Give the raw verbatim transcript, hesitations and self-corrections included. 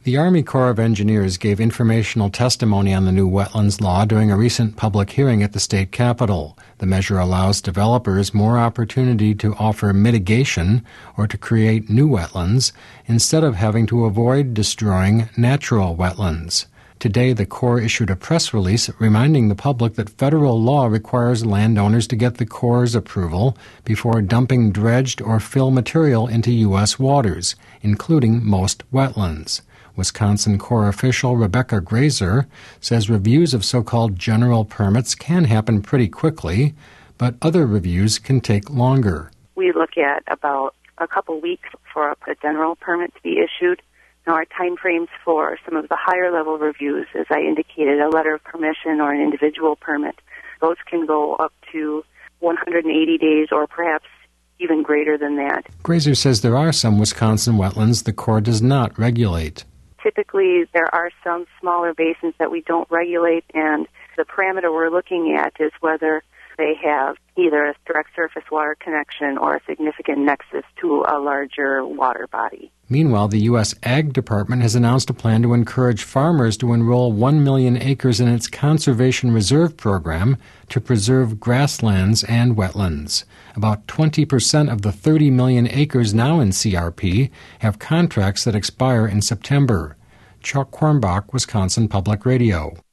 The Army Corps of Engineers gave informational testimony on the new wetlands law during a recent public hearing at the state capitol. The measure allows developers more opportunity to offer mitigation or to create new wetlands instead of having to avoid destroying natural wetlands. Today, the Corps issued a press release reminding the public that federal law requires landowners to get the Corps' approval before dumping dredged or fill material into U S waters, including most wetlands. Wisconsin Corps official Rebecca Grazer says reviews of so-called general permits can happen pretty quickly, but other reviews can take longer. We look at about a couple weeks for a general permit to be issued. Now, our time frames for some of the higher-level reviews, as I indicated, a letter of permission or an individual permit, those can go up to one hundred eighty days or perhaps even greater than that. Grazer says there are some Wisconsin wetlands the Corps does not regulate. Typically, there are some smaller basins that we don't regulate, and the parameter we're looking at is whether they have either a direct surface water connection or a significant nexus to a larger water body. Meanwhile, the U S Ag Department has announced a plan to encourage farmers to enroll one million acres in its Conservation Reserve Program to preserve grasslands and wetlands. About twenty percent of the thirty million acres now in C R P have contracts that expire in September. Chuck Kornbach, Wisconsin Public Radio.